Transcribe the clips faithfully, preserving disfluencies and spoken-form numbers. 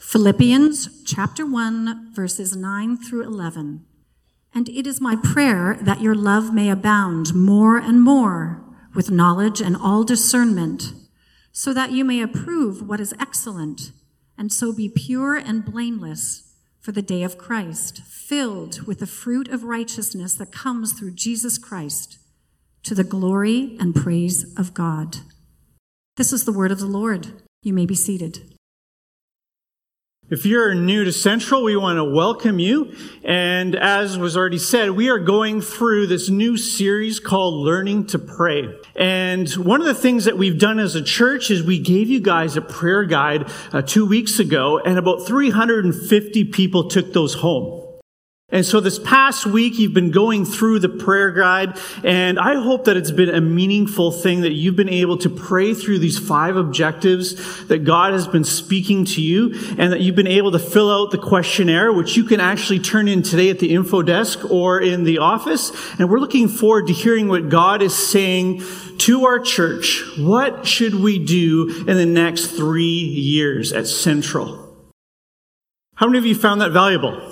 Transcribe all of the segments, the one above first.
Philippians chapter one, verses nine through eleven. And it is my prayer that your love may abound more and more with knowledge and all discernment, so that you may approve what is excellent, and so be pure and blameless for the day of Christ, filled with the fruit of righteousness that comes through Jesus Christ, to the glory and praise of God. This is the word of the Lord. You may be seated. If you're new to Central, we want to welcome you. And as was already said, we are going through this new series called Learning to Pray. And one of the things that we've done as a church is we gave you guys a prayer guide uh, two weeks ago, and about three hundred fifty people took those home. And so this past week, you've been going through the prayer guide, and I hope that it's been a meaningful thing that you've been able to pray through these five objectives that God has been speaking to you, and that you've been able to fill out the questionnaire, which you can actually turn in today at the info desk or in the office. And we're looking forward to hearing what God is saying to our church. What should we do in the next three years at Central? How many of you found that valuable?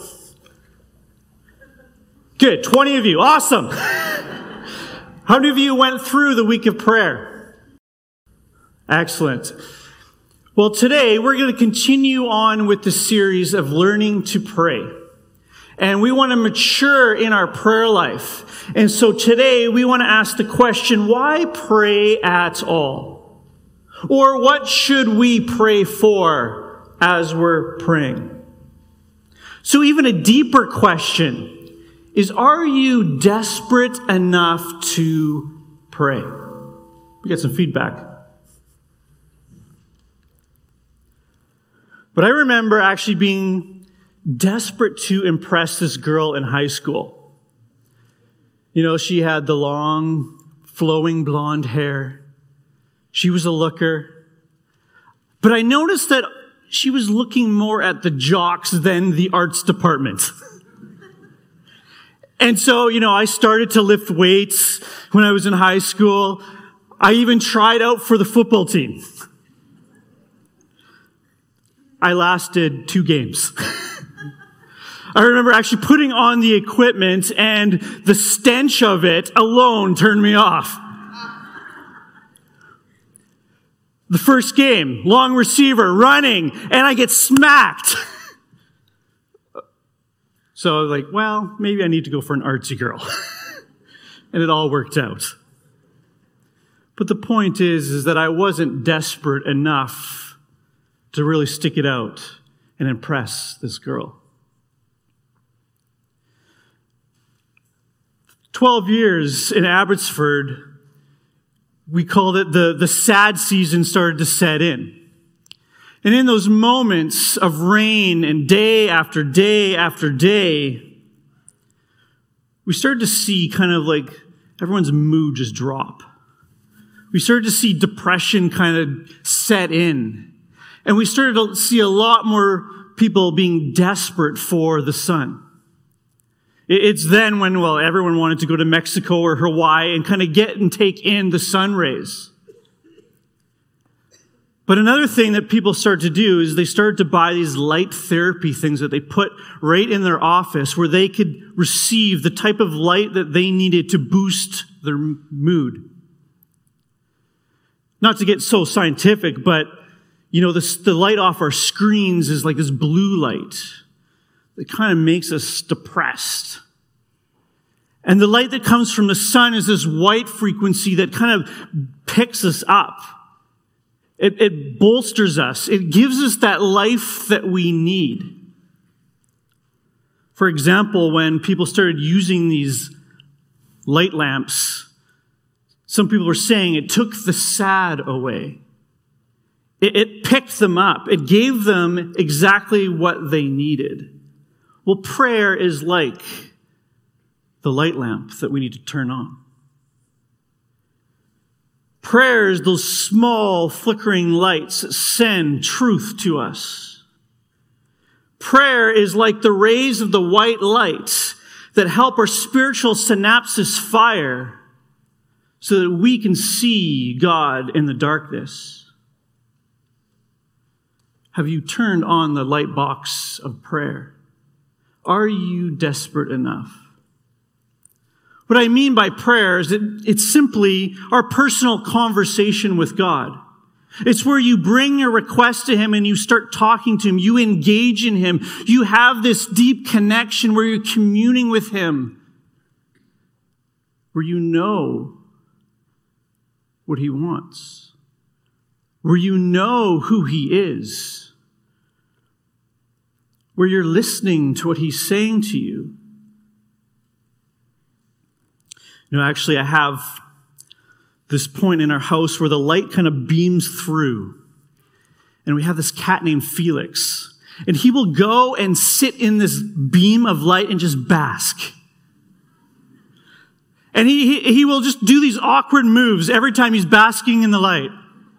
Good, twenty of you, awesome. How many of you went through the week of prayer? Excellent. Well, today we're going to continue on with the series of learning to pray. And we want to mature in our prayer life. And so today we want to ask the question, why pray at all? Or what should we pray for as we're praying? So even a deeper question is, are you desperate enough to pray? We got some feedback. But I remember actually being desperate to impress this girl in high school. You know, she had the long, flowing blonde hair. She was a looker. But I noticed that she was looking more at the jocks than the arts department. And so, you know, I started to lift weights when I was in high school. I even tried out for the football team. I lasted two games. I remember actually putting on the equipment, and the stench of it alone turned me off. The first game, long receiver, running, and I get smacked. So I was like, well, maybe I need to go for an artsy girl. And it all worked out. But the point is, is that I wasn't desperate enough to really stick it out and impress this girl. Twelve years in Abbotsford, we called it the, the sad season started to set in. And in those moments of rain and day after day after day, we started to see kind of like everyone's mood just drop. We started to see depression kind of set in. And we started to see a lot more people being desperate for the sun. It's then when, well, everyone wanted to go to Mexico or Hawaii and kind of get and take in the sun rays. But another thing that people start to do is they start to buy these light therapy things that they put right in their office where they could receive the type of light that they needed to boost their mood. Not to get so scientific, but, you know, this, the light off our screens is like this blue light that kind of makes us depressed. And the light that comes from the sun is this white frequency that kind of picks us up. It, it bolsters us. It gives us that life that we need. For example, when people started using these light lamps, some people were saying it took the sad away. It, it picked them up. It gave them exactly what they needed. Well, prayer is like the light lamp that we need to turn on. Prayer is those small, flickering lights that send truth to us. Prayer is like the rays of the white light that help our spiritual synapses fire so that we can see God in the darkness. Have you turned on the light box of prayer? Are you desperate enough? What I mean by prayer is that it's simply our personal conversation with God. It's where you bring your request to him and you start talking to him. You engage in him. You have this deep connection where you're communing with him, where you know what he wants, where you know who he is, where you're listening to what he's saying to you. You know, actually, I have this point in our house where the light kind of beams through. And we have this cat named Felix. And he will go and sit in this beam of light and just bask. And he, he, he will just do these awkward moves every time he's basking in the light.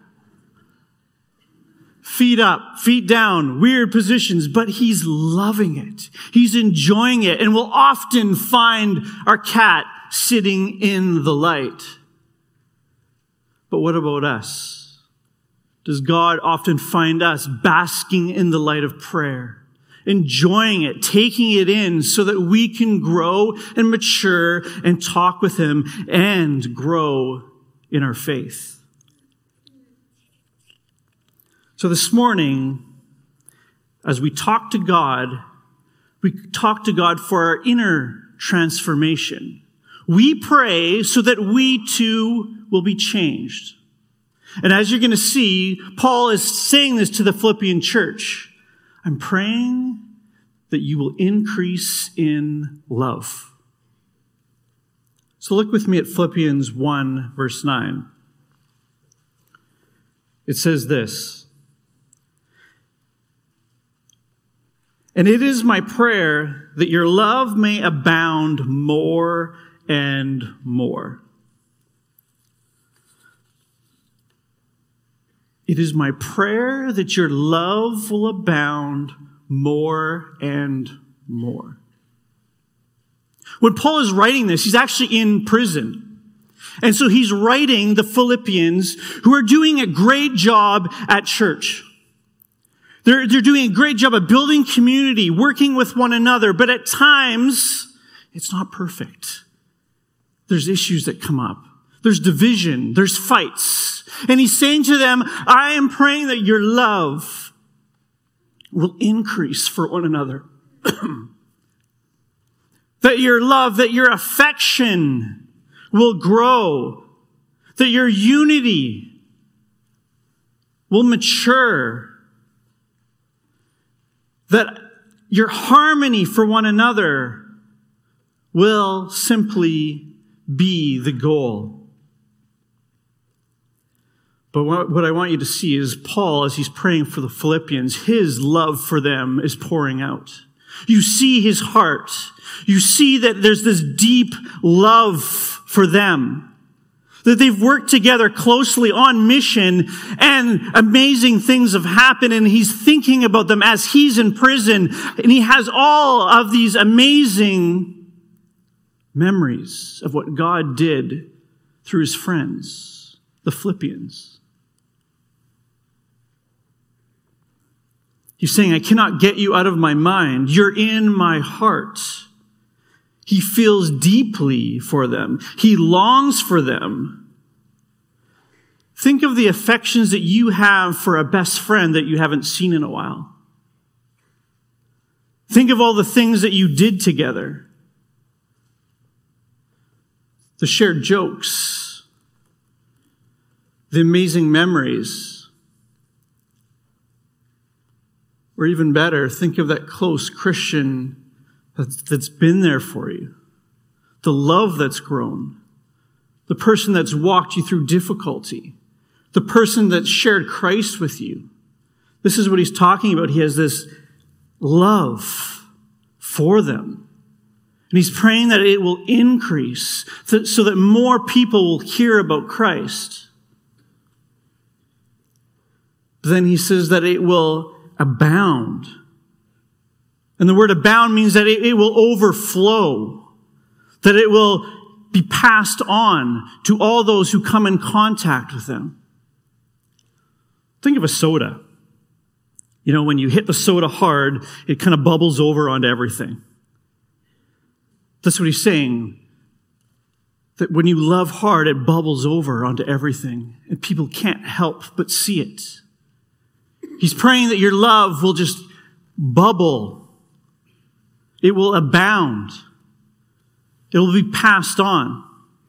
Feet up, feet down, weird positions, but he's loving it. He's enjoying it. And we'll often find our cat sitting in the light. But what about us? Does God often find us basking in the light of prayer, enjoying it, taking it in so that we can grow and mature and talk with him and grow in our faith? So this morning, as we talk to God, we talk to God for our inner transformation. We pray so that we too will be changed. And as you're going to see, Paul is saying this to the Philippian church. I'm praying that you will increase in love. So look with me at Philippians one, verse nine. It says this. And it is my prayer that your love may abound more and more. It is my prayer that your love will abound more and more. When Paul is writing this, he's actually in prison. And so he's writing the Philippians who are doing a great job at church. They're, they're doing a great job of building community, working with one another, but at times, it's not perfect. There's issues that come up. There's division. There's fights. And he's saying to them, I am praying that your love will increase for one another. That your love, that your affection will grow. That your unity will mature. That your harmony for one another will simply be the goal. But what I want you to see is Paul, as he's praying for the Philippians, his love for them is pouring out. You see his heart. You see that there's this deep love for them. That they've worked together closely on mission and amazing things have happened and he's thinking about them as he's in prison and he has all of these amazing memories of what God did through his friends, the Philippians. He's saying, I cannot get you out of my mind. You're in my heart. He feels deeply for them. He longs for them. Think of the affections that you have for a best friend that you haven't seen in a while. Think of all the things that you did together. The shared jokes. The amazing memories. Or even better, think of that close Christian that's been there for you. The love that's grown. The person that's walked you through difficulty. The person that shared Christ with you. This is what he's talking about. He has this love for them. And he's praying that it will increase so that more people will hear about Christ. But then he says that it will abound. And the word abound means that it, it will overflow. That it will be passed on to all those who come in contact with them. Think of a soda. You know, when you hit the soda hard, it kind of bubbles over onto everything. That's what he's saying. That when you love hard, it bubbles over onto everything, and people can't help but see it. He's praying that your love will just bubble. It will abound. It will be passed on.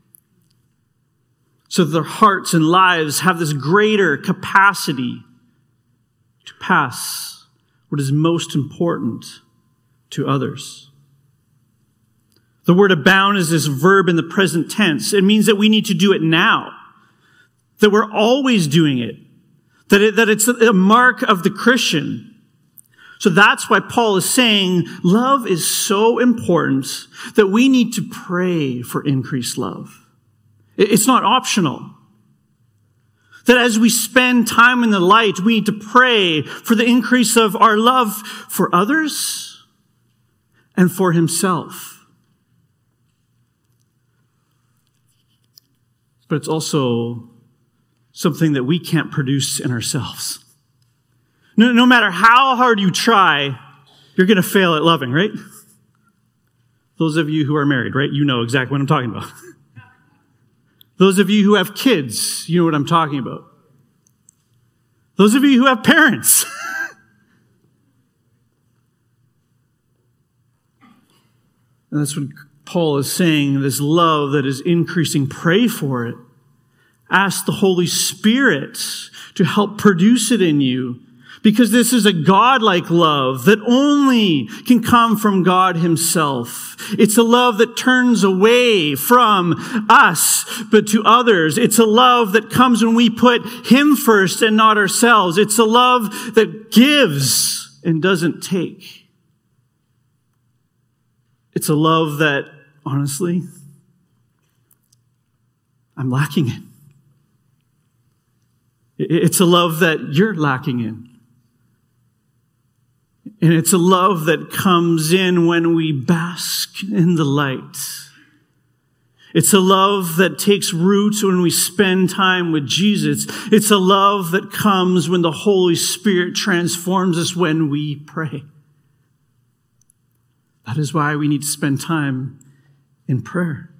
So that their hearts and lives have this greater capacity to pass what is most important to others. The word abound is this verb in the present tense. It means that we need to do it now. That we're always doing it. That, it, that it's a mark of the Christian. So that's why Paul is saying love is so important that we need to pray for increased love. It's not optional. That as we spend time in the light, we need to pray for the increase of our love for others and for himself. But it's also something that we can't produce in ourselves. No, no matter how hard you try, you're going to fail at loving, right? Those of you who are married, right? You know exactly what I'm talking about. Those of you who have kids, you know what I'm talking about. Those of you who have parents. And that's what Paul is saying, this love that is increasing, pray for it. Ask the Holy Spirit to help produce it in you. Because this is a God-like love that only can come from God himself. It's a love that turns away from us, but to others. It's a love that comes when we put him first and not ourselves. It's a love that gives and doesn't take. It's a love that, honestly, I'm lacking in. It's a love that you're lacking in. And it's a love that comes in when we bask in the light. It's a love that takes root when we spend time with Jesus. It's a love that comes when the Holy Spirit transforms us when we pray. That is why we need to spend time in prayer.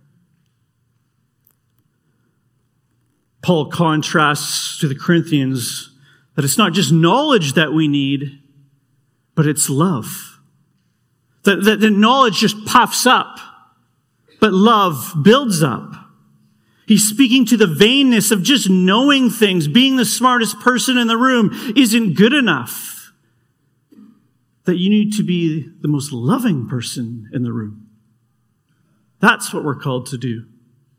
Paul contrasts to the Corinthians that it's not just knowledge that we need, but it's love. That, that the knowledge just puffs up, but love builds up. He's speaking to the vainness of just knowing things. Being the smartest person in the room isn't good enough. That you need to be the most loving person in the room. That's what we're called to do.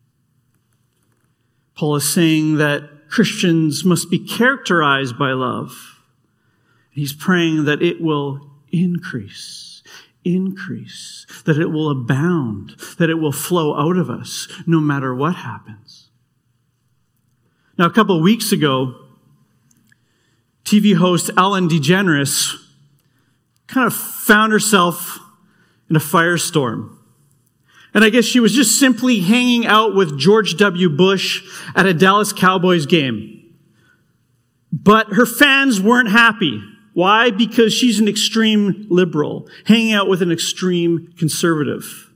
Paul is saying that Christians must be characterized by love. He's praying that it will increase, increase, that it will abound, that it will flow out of us no matter what happens. Now, a couple of weeks ago, T V host Ellen DeGeneres kind of found herself in a firestorm. And I guess she was just simply hanging out with George W. Bush at a Dallas Cowboys game. But her fans weren't happy. Why? Because she's an extreme liberal, hanging out with an extreme conservative.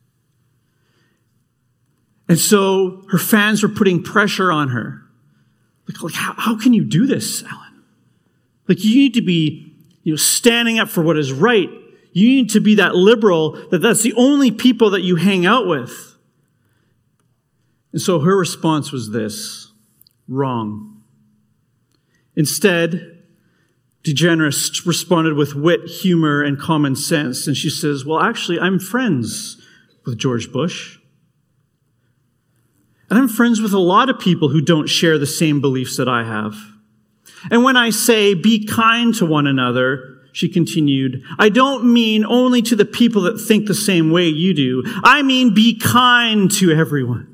And so her fans were putting pressure on her. Like, like how, how can you do this, Ellen? Like, you need to be, you know, standing up for what is right. You need to be that liberal, that that's the only people that you hang out with. And so her response was this: wrong. Instead, DeGeneres responded with wit, humor, and common sense. And she says, well, actually, I'm friends with George Bush. And I'm friends with a lot of people who don't share the same beliefs that I have. And when I say be kind to one another, she continued, I don't mean only to the people that think the same way you do. I mean be kind to everyone.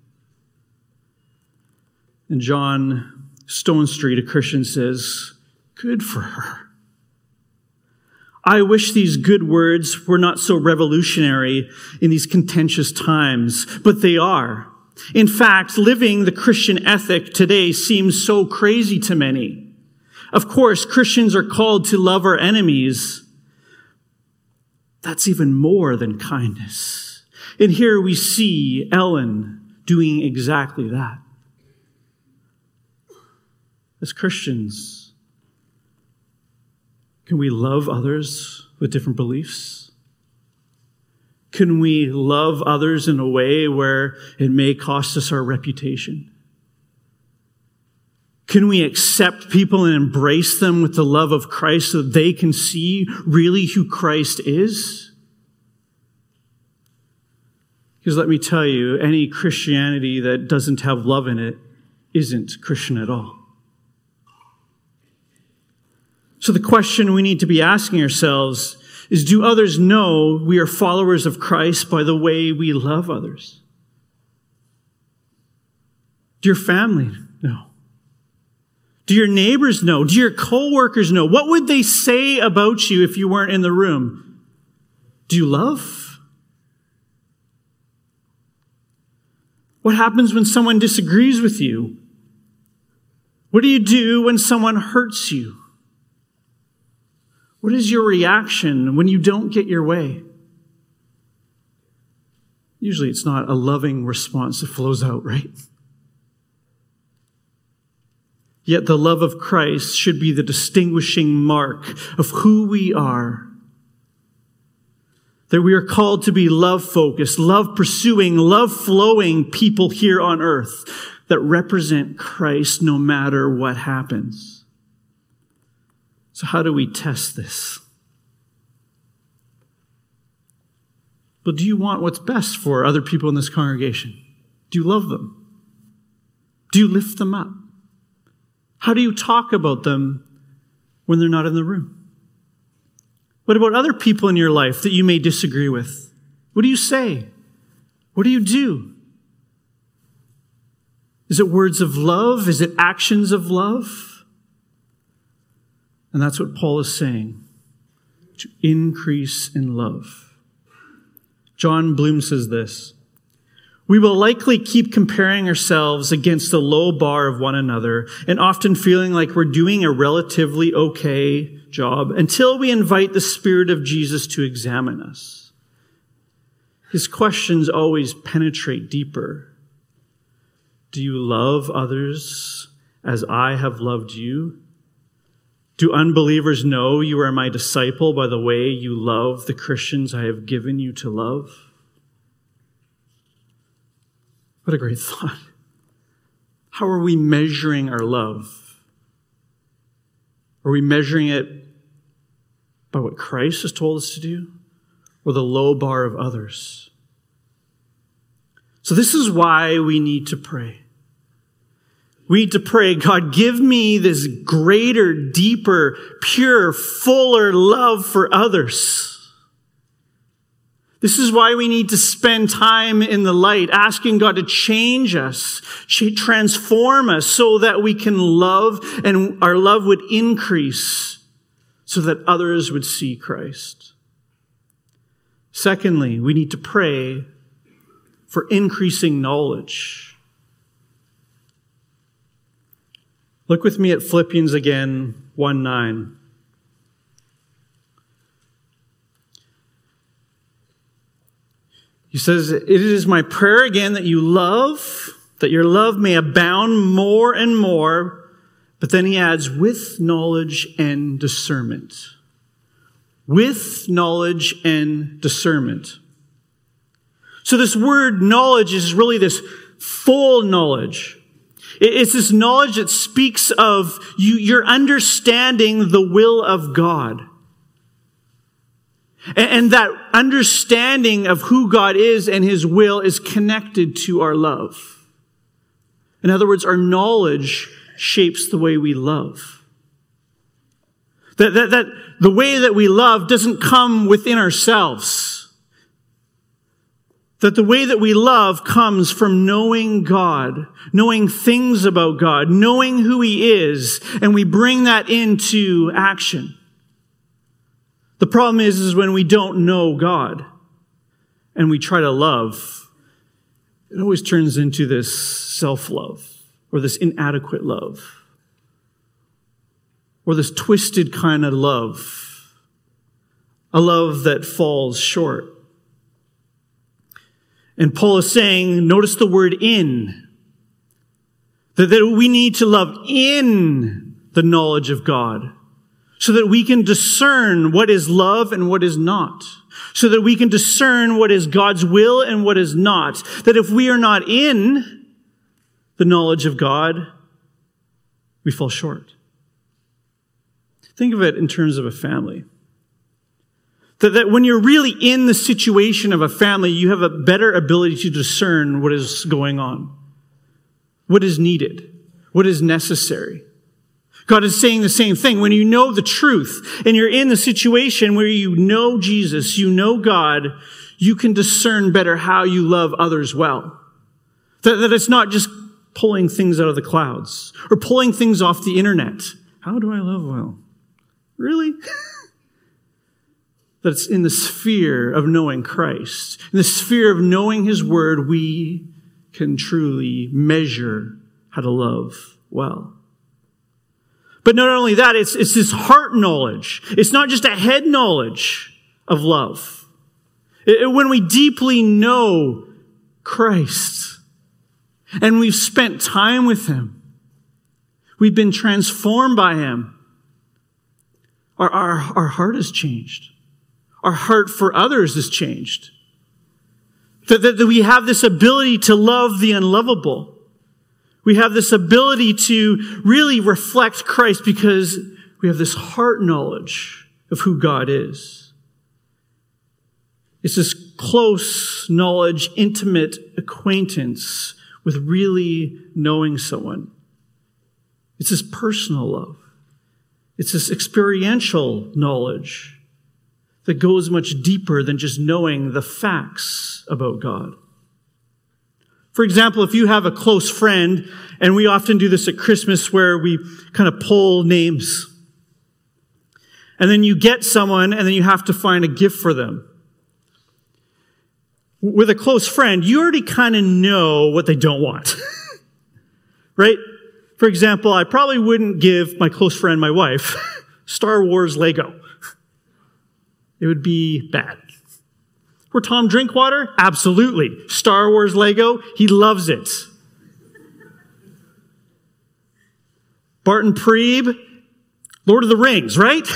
And John Stonestreet, a Christian, says, good for her. I wish these good words were not so revolutionary in these contentious times, but they are. In fact, living the Christian ethic today seems so crazy to many. Of course, Christians are called to love our enemies. That's even more than kindness. And here we see Ellen doing exactly that. As Christians, can we love others with different beliefs? Can we love others in a way where it may cost us our reputation? Can we accept people and embrace them with the love of Christ so that they can see really who Christ is? Because let me tell you, any Christianity that doesn't have love in it isn't Christian at all. So the question we need to be asking ourselves is, do others know we are followers of Christ by the way we love others? Do your family know? Do your neighbors know? Do your co-workers know? What would they say about you if you weren't in the room? Do you love? What happens when someone disagrees with you? What do you do when someone hurts you? What is your reaction when you don't get your way? Usually it's not a loving response that flows out, right? Yet the love of Christ should be the distinguishing mark of who we are. That we are called to be love-focused, love-pursuing, love-flowing people here on earth that represent Christ no matter what happens. So how do we test this? But do you want what's best for other people in this congregation? Do you love them? Do you lift them up? How do you talk about them when they're not in the room? What about other people in your life that you may disagree with? What do you say? What do you do? Is it words of love? Is it actions of love? And that's what Paul is saying, to increase in love. John Bloom says this: we will likely keep comparing ourselves against the low bar of one another and often feeling like we're doing a relatively okay job until we invite the Spirit of Jesus to examine us. His questions always penetrate deeper. Do you love others as I have loved you? Do unbelievers know you are my disciple by the way you love the Christians I have given you to love? What a great thought. How are we measuring our love? Are we measuring it by what Christ has told us to do, or the low bar of others? So this is why we need to pray. We need to pray, God, give me this greater, deeper, pure, fuller love for others. This is why we need to spend time in the light, asking God to change us, transform us so that we can love and our love would increase so that others would see Christ. Secondly, we need to pray for increasing knowledge. Look with me at Philippians again, one nine. He says, it is my prayer again that you love, that your love may abound more and more. But then he adds, with knowledge and discernment. With knowledge and discernment. So this word knowledge is really this full knowledge. It's this knowledge that speaks of you, you're understanding the will of God. And that understanding of who God is and his will is connected to our love. In other words, our knowledge shapes the way we love. That, that, that the way that we love doesn't come within ourselves. That the way that we love comes from knowing God, knowing things about God, knowing who he is, and we bring that into action. The problem is, is when we don't know God and we try to love, it always turns into this self-love or this inadequate love. or this twisted kind of love, a love that falls short. And Paul is saying, notice the word in, that, that we need to love in the knowledge of God so that we can discern what is love and what is not, so that we can discern what is God's will and what is not, that if we are not in the knowledge of God, we fall short. Think of it in terms of a family. That, that when you're really in the situation of a family, you have a better ability to discern what is going on, what is needed, what is necessary. God is saying the same thing. When you know the truth and you're in the situation where you know Jesus, you know God, you can discern better how you love others well. That, that it's not just pulling things out of the clouds or pulling things off the internet. How do I love well? Really? That it's in the sphere of knowing Christ, in the sphere of knowing His Word, we can truly measure how to love well. But not only that, it's, it's this heart knowledge. It's not just a head knowledge of love. It, it, when we deeply know Christ and we've spent time with Him, we've been transformed by Him, our, our, our heart has changed. Our heart for others has changed. That, that, that we have this ability to love the unlovable. We have this ability to really reflect Christ because we have this heart knowledge of who God is. It's this close knowledge, intimate acquaintance with really knowing someone. It's this personal love. It's this experiential knowledge that goes much deeper than just knowing the facts about God. For example, if you have a close friend, and we often do this at Christmas where we kind of pull names, and then you get someone and then you have to find a gift for them. With a close friend, you already kind of know what they don't want, right? For example, I probably wouldn't give my close friend, my wife, Star Wars Lego. It would be bad. Or Tom Drinkwater? Absolutely. Star Wars Lego? He loves it. Barton Preeb? Lord of the Rings, right?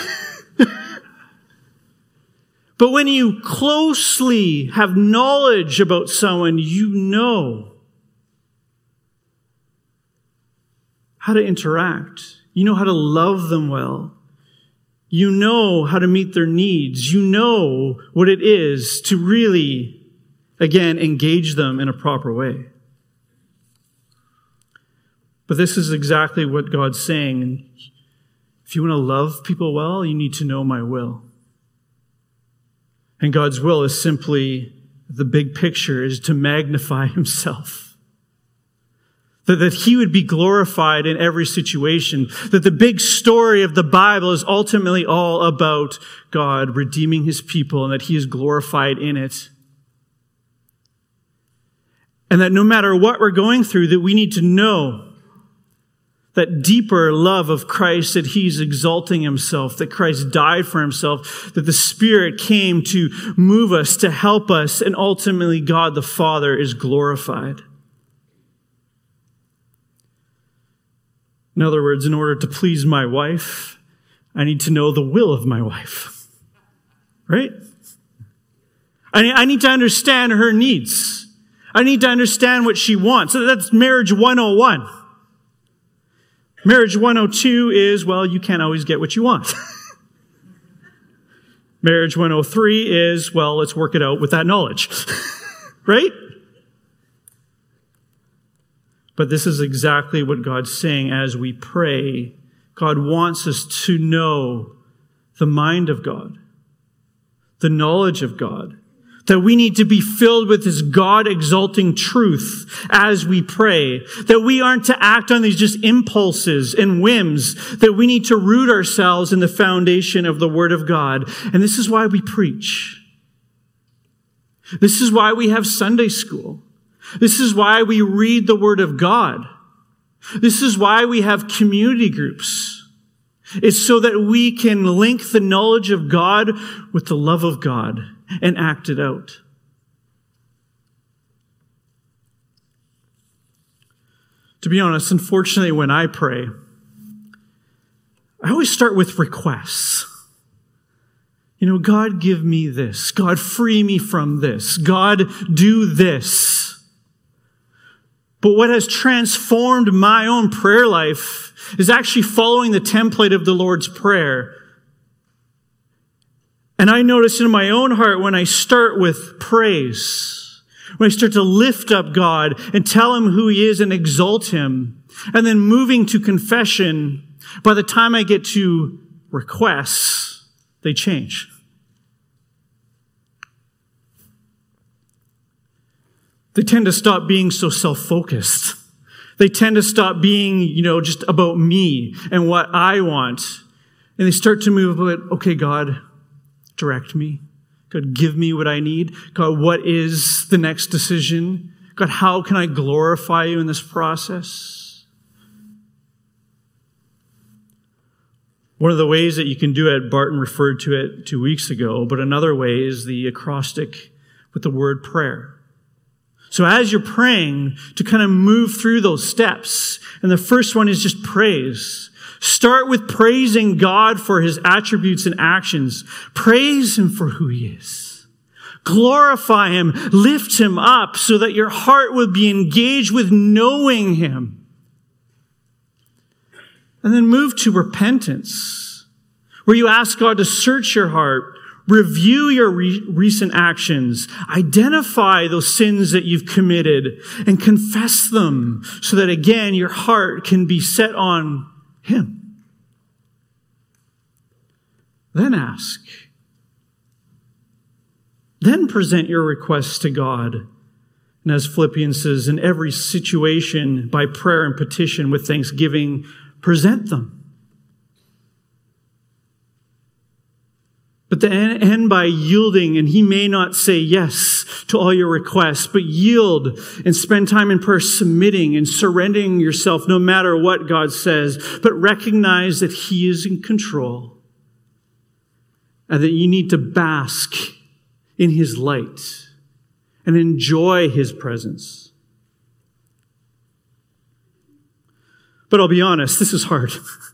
But when you closely have knowledge about someone, you know how to interact. You know how to love them well. You know how to meet their needs. You know what it is to really, again, engage them in a proper way. But this is exactly what God's saying. If you want to love people well, you need to know my will. And God's will is simply, the big picture is to magnify Himself. That, that He would be glorified in every situation. That the big story of the Bible is ultimately all about God redeeming His people and that He is glorified in it. And that no matter what we're going through, that we need to know that deeper love of Christ, that He's exalting Himself, that Christ died for Himself, that the Spirit came to move us, to help us, and ultimately God the Father is glorified. In other words, in order to please my wife, I need to know the will of my wife. Right? I need to understand her needs. I need to understand what she wants. So that's marriage one oh one. Marriage one oh two is, well, you can't always get what you want. Marriage one oh three is, well, let's work it out with that knowledge. Right? But this is exactly what God's saying as we pray. God wants us to know the mind of God, the knowledge of God, that we need to be filled with this God-exalting truth as we pray, that we aren't to act on these just impulses and whims, that we need to root ourselves in the foundation of the Word of God. And this is why we preach. This is why we have Sunday school. This is why we read the Word of God. This is why we have community groups. It's so that we can link the knowledge of God with the love of God and act it out. To be honest, unfortunately, when I pray, I always start with requests. You know, God, give me this. God, free me from this. God, do this. But what has transformed my own prayer life is actually following the template of the Lord's Prayer. And I notice in my own heart when I start with praise, when I start to lift up God and tell him who he is and exalt him, and then moving to confession, by the time I get to requests, they change. They tend to stop being so self-focused. They tend to stop being, you know, just about me and what I want. And they start to move about, okay, God, direct me. God, give me what I need. God, what is the next decision? God, how can I glorify you in this process? One of the ways that you can do it, Barton referred to it two weeks ago, but another way is the acrostic with the word prayer. So as you're praying, to kind of move through those steps, and the first one is just praise. Start with praising God for his attributes and actions. Praise him for who he is. Glorify him, lift him up so that your heart will be engaged with knowing him. And then move to repentance, where you ask God to search your heart, review your re- recent actions, identify those sins that you've committed, and confess them so that, again, your heart can be set on him. Then ask. Then present your requests to God. And as Philippians says, in every situation, by prayer and petition with thanksgiving, present them. But then end by yielding, and he may not say yes to all your requests, but yield and spend time in prayer submitting and surrendering yourself no matter what God says, but recognize that he is in control and that you need to bask in his light and enjoy his presence. But I'll be honest, this is hard.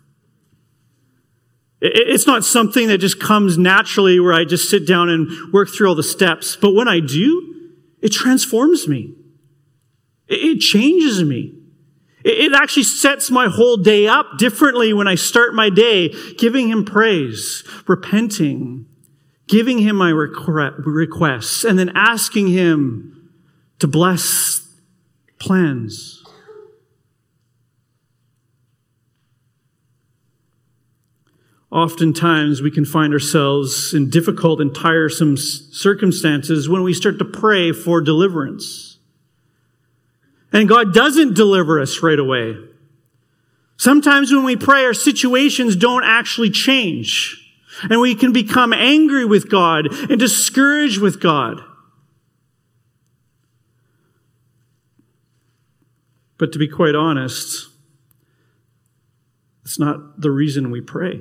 It's not something that just comes naturally where I just sit down and work through all the steps. But when I do, it transforms me. It changes me. It actually sets my whole day up differently when I start my day giving him praise, repenting, giving him my requests, and then asking him to bless plans. Oftentimes, we can find ourselves in difficult and tiresome circumstances when we start to pray for deliverance. And God doesn't deliver us right away. Sometimes when we pray, our situations don't actually change. And we can become angry with God and discouraged with God. But to be quite honest, it's not the reason we pray.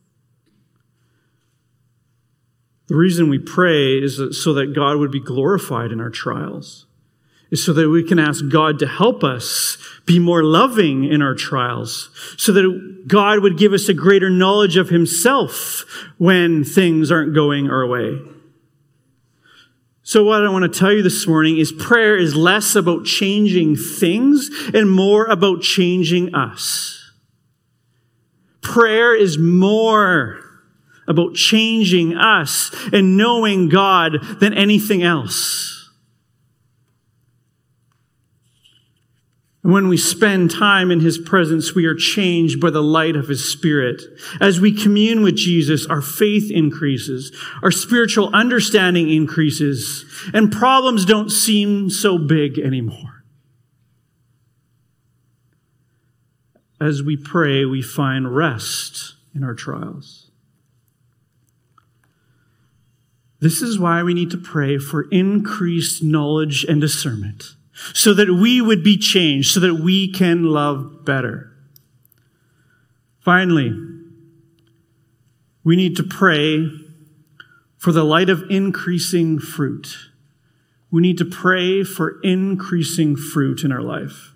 The reason we pray is so that God would be glorified in our trials. Is so that we can ask God to help us be more loving in our trials. So that God would give us a greater knowledge of himself when things aren't going our way. So what I want to tell you this morning is prayer is less about changing things and more about changing us. Prayer is more about changing us and knowing God than anything else. And when we spend time in his presence, we are changed by the light of his Spirit. As we commune with Jesus, our faith increases, our spiritual understanding increases, and problems don't seem so big anymore. As we pray, we find rest in our trials. This is why we need to pray for increased knowledge and discernment, so that we would be changed, so that we can love better. Finally, we need to pray for the light of increasing fruit. We need to pray for increasing fruit in our life.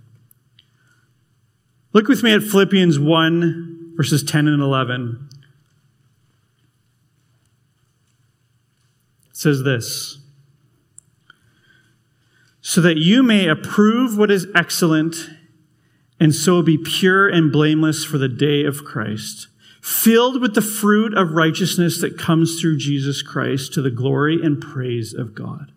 Look with me at Philippians one, verses ten and eleven. It says this, so that you may approve what is excellent, and so be pure and blameless for the day of Christ, filled with the fruit of righteousness that comes through Jesus Christ to the glory and praise of God.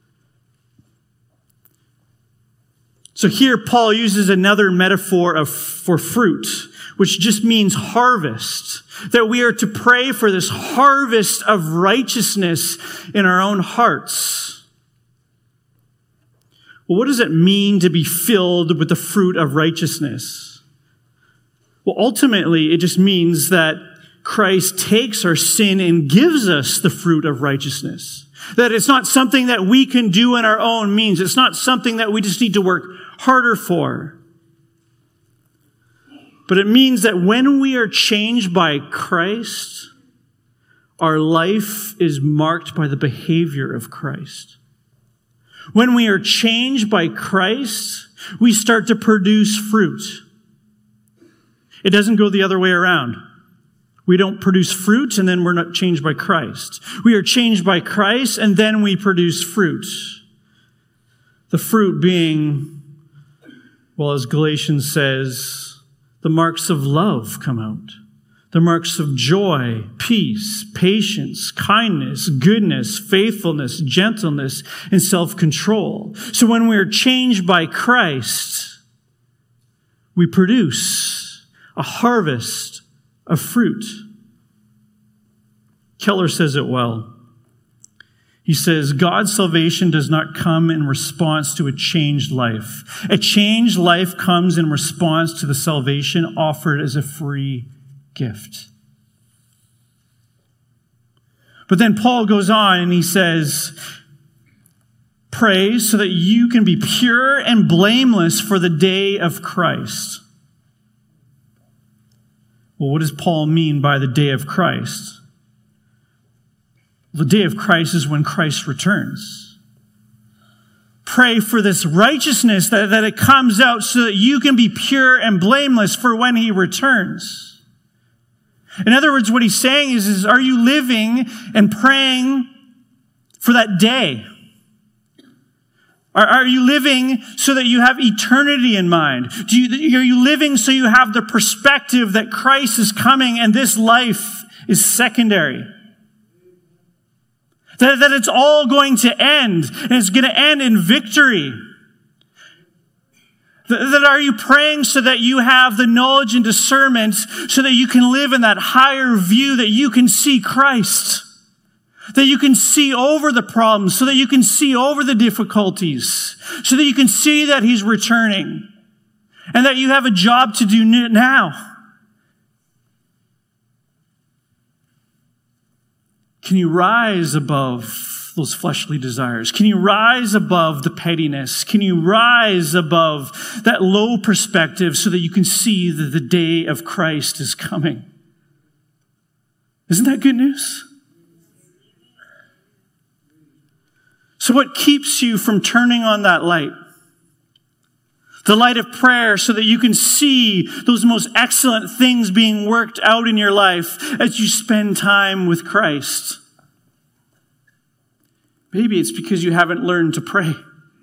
So here Paul uses another metaphor of for fruit, which just means harvest, that we are to pray for this harvest of righteousness in our own hearts. Well, what does it mean to be filled with the fruit of righteousness? Well, ultimately, it just means that Christ takes our sin and gives us the fruit of righteousness. That it's not something that we can do in our own means. It's not something that we just need to work harder for. But it means that when we are changed by Christ, our life is marked by the behavior of Christ. When we are changed by Christ, we start to produce fruit. It doesn't go the other way around. We don't produce fruit and then we're not changed by Christ. We are changed by Christ and then we produce fruit. The fruit being, well, as Galatians says, the marks of love come out. The marks of joy, peace, patience, kindness, goodness, faithfulness, gentleness, and self-control. So when we are changed by Christ, we produce a harvest of fruit. Keller says it well. He says, God's salvation does not come in response to a changed life. A changed life comes in response to the salvation offered as a free gift. But then Paul goes on and he says, pray so that you can be pure and blameless for the day of Christ. Well, what does Paul mean by the day of Christ? The day of Christ is when Christ returns. Pray for this righteousness that, that it comes out so that you can be pure and blameless for when he returns. In other words, what he's saying is, is, are you living and praying for that day? Are, are you living so that you have eternity in mind? Do you, are you living so you have the perspective that Christ is coming and this life is secondary? That, that it's all going to end, and it's going to end in victory. That are you praying so that you have the knowledge and discernment so that you can live in that higher view, that you can see Christ, that you can see over the problems, so that you can see over the difficulties, so that you can see that he's returning and that you have a job to do now? Can you rise above those fleshly desires? Can you rise above the pettiness? Can you rise above that low perspective so that you can see that the day of Christ is coming? Isn't that good news? So what keeps you from turning on that light? The light of prayer, so that you can see those most excellent things being worked out in your life as you spend time with Christ. Maybe it's because you haven't learned to pray.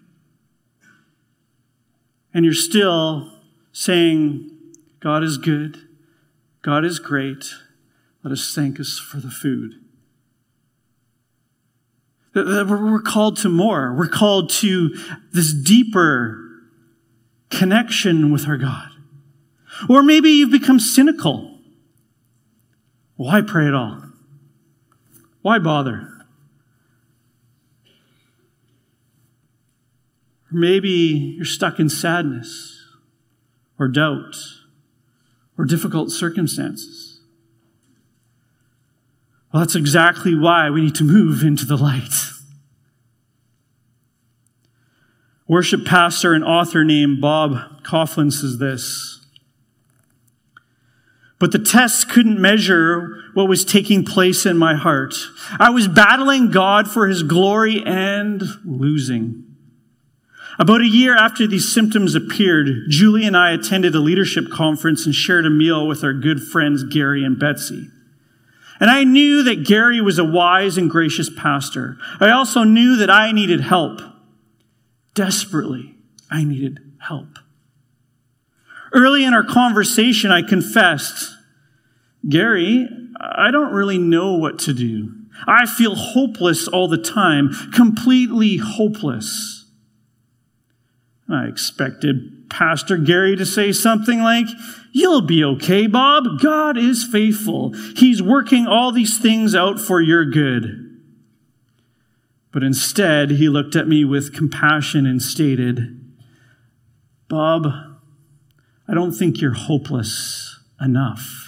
And you're still saying, God is good, God is great, let us thank us for the food. We're called to more. We're called to this deeper connection with our God. Or maybe you've become cynical. Why pray at all? Why bother? Or maybe you're stuck in sadness or doubt or difficult circumstances. Well, that's exactly why we need to move into the light. Worship pastor and author named Bob Coughlin says this: but the test couldn't measure what was taking place in my heart. I was battling God for his glory and losing. About a year after these symptoms appeared, Julie and I attended a leadership conference and shared a meal with our good friends Gary and Betsy. And I knew that Gary was a wise and gracious pastor. I also knew that I needed help. Desperately, I needed help. Early in our conversation, I confessed, Gary, I don't really know what to do. I feel hopeless all the time, completely hopeless. I expected Pastor Gary to say something like, you'll be okay, Bob. God is faithful. He's working all these things out for your good. But instead, he looked at me with compassion and stated, Bob, I don't think you're hopeless enough.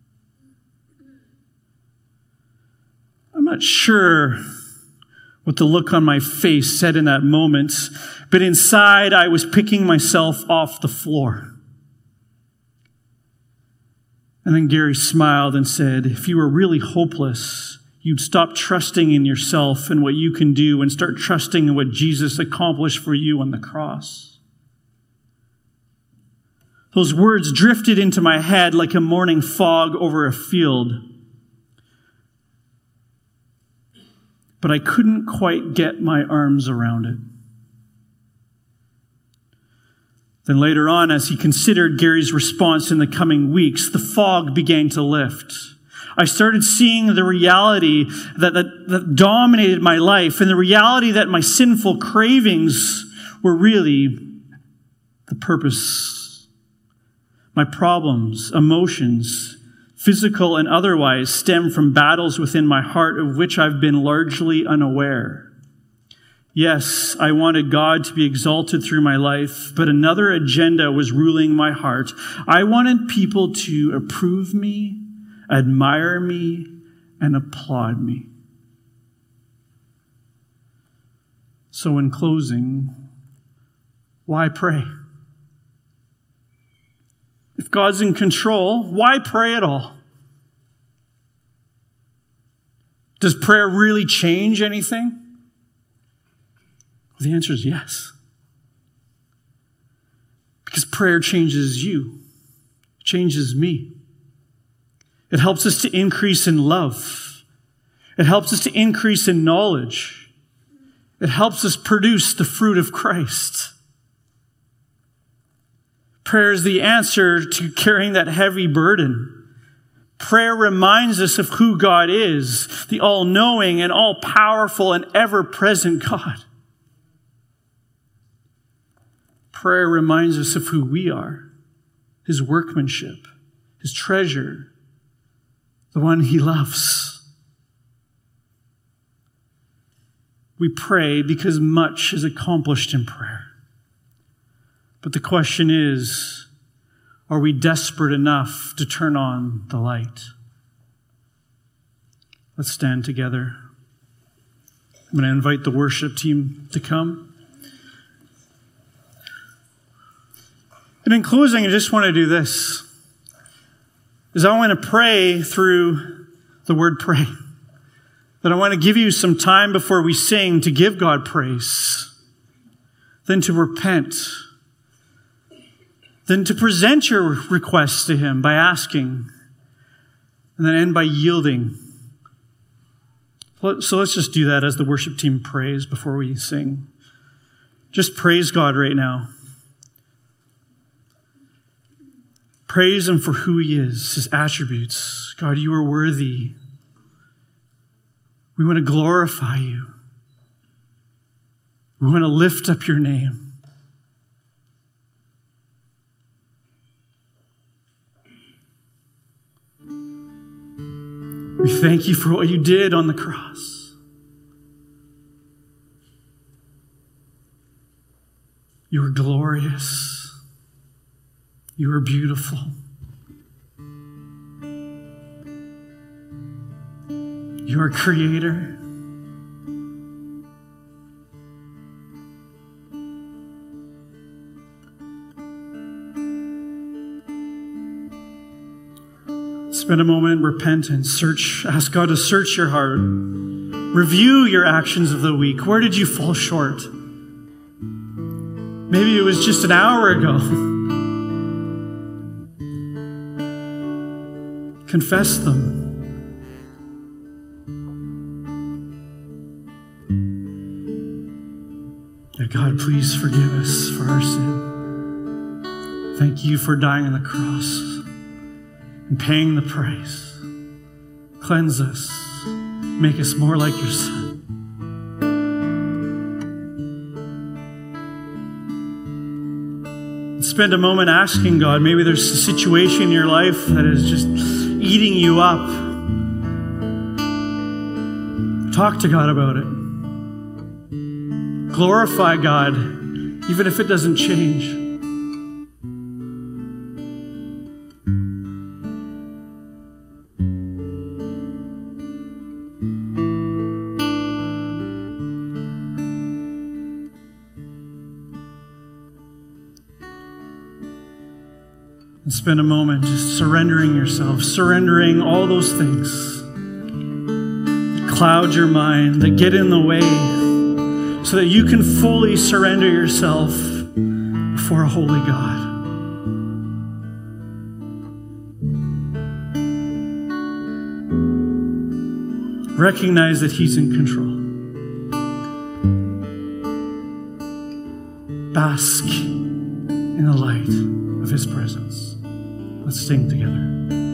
I'm not sure what the look on my face said in that moment, but inside I was picking myself off the floor. And then Gary smiled and said, if you were really hopeless, you'd stop trusting in yourself and what you can do and start trusting in what Jesus accomplished for you on the cross. Those words drifted into my head like a morning fog over a field. But I couldn't quite get my arms around it. Then later on, as he considered Gary's response in the coming weeks, the fog began to lift. I started seeing the reality that, that, that dominated my life, and the reality that my sinful cravings were really the purpose. My problems, emotions, physical and otherwise, stem from battles within my heart of which I've been largely unaware. Yes, I wanted God to be exalted through my life, but another agenda was ruling my heart. I wanted people to approve me, admire me, and applaud me. So in closing, why pray? If God's in control, why pray at all? Does prayer really change anything? Well, the answer is yes. Because prayer changes you. It changes me. It helps us to increase in love. It helps us to increase in knowledge. It helps us produce the fruit of Christ. Prayer is the answer to carrying that heavy burden. Prayer reminds us of who God is, the all-knowing and all-powerful and ever-present God. Prayer reminds us of who we are, his workmanship, his treasure, the one he loves. We pray because much is accomplished in prayer. But the question is, are we desperate enough to turn on the light? Let's stand together. I'm going to invite the worship team to come. And in closing, I just want to do this. Is I want to pray through the word pray. That I want to give you some time before we sing to give God praise. Then to repent. Then to present your requests to him by asking. And then end by yielding. So let's just do that as the worship team prays before we sing. Just praise God right now. Praise him for who he is, his attributes. God, you are worthy. We want to glorify you. We want to lift up your name. We thank you for what you did on the cross. You are glorious. You are beautiful. You are creator. Let's Spend a moment in repentance. Search, ask God to search your heart. Review your actions of the week. Where did you fall short? Maybe it was just an hour ago. Confess them. Yeah, God, please forgive us for our sin. Thank you for dying on the cross and paying the price. Cleanse us. Make us more like your Son. Spend a moment asking God, maybe there's a situation in your life that is just eating you up. Talk to God about it. Glorify God, even if it doesn't change. And spend a moment just surrendering yourself, surrendering all those things that cloud your mind, that get in the way, so that you can fully surrender yourself before a holy God. Recognize that He's in control. Bask in the light of His presence. Let's sing together.